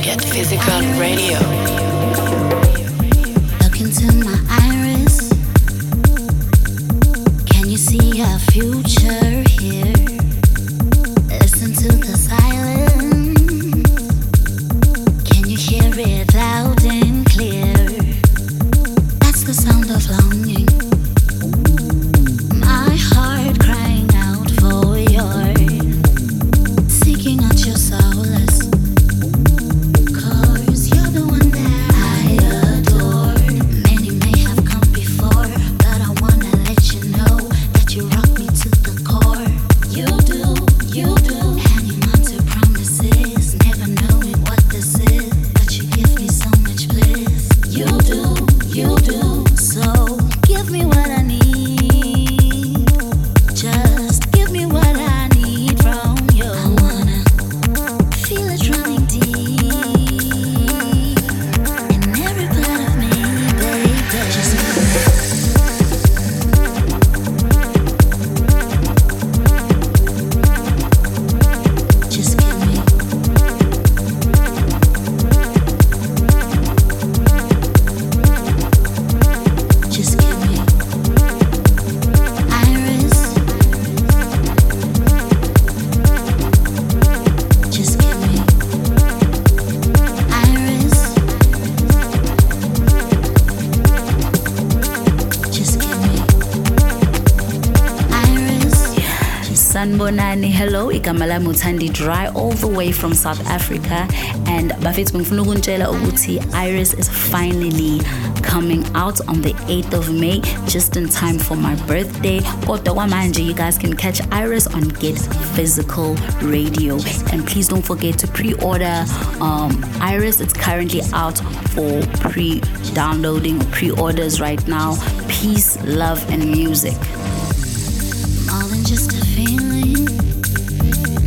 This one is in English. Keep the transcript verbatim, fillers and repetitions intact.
Get Physical Radio. Look into my iris. Can you see a future here? Listen to the silence. Can you hear it loud and clear? That's the sound of longing. My heart crying out for your seeking out your solace. Cause you're the one that I adore. Many may have come before, but I wanna let you know that you rock me to the core. You do, you do. Hanging on to promises, never knowing what this is, but you give me so much bliss. You do, you do. So give me what I need. Just give me what I need from you. I wanna feel it running deep in every part of me, baby. Just give me. Just give me. Just give me. Iris. Just give me. Iris. Just give me. Iris. Sanbonani, hello, igama lami uThandi Dry, all the way from South Africa. And bafethu bengifuna ukuntshela ukuthi Iris is finally coming out on the eighth of May, just in time for my birthday. Kodwa kwamanje, you guys can catch Iris on Get Physical Radio. And please don't forget to pre-order um, Iris. It's currently out for pre-downloading, pre-orders right now. Peace, love, and music. More than just a feeling.